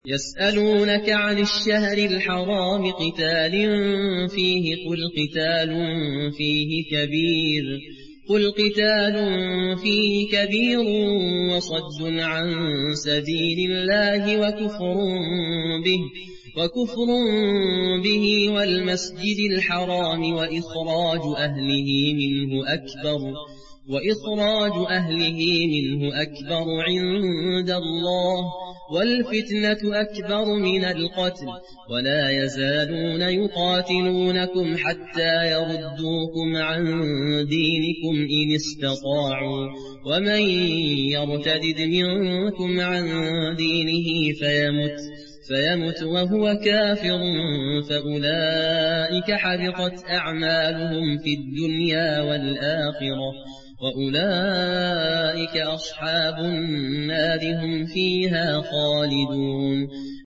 يسألونك عن الشهر الحرام قتال فيه قل قتال فيه كبير وصد عن سبيل الله وكفر به والمسجد الحرام وإخراج أهله منه أكبر عند الله والفتنة أكبر من القتل ولا يزالون يقاتلونكم حتى يردوكم عن دينكم إن استطاعوا ومن يرتد منكم عن دينه فيمت وهو كافر فأولئك حبطت أعمالهم في الدنيا والآخرة وأولئك أصحاب النار هم فيها خالدون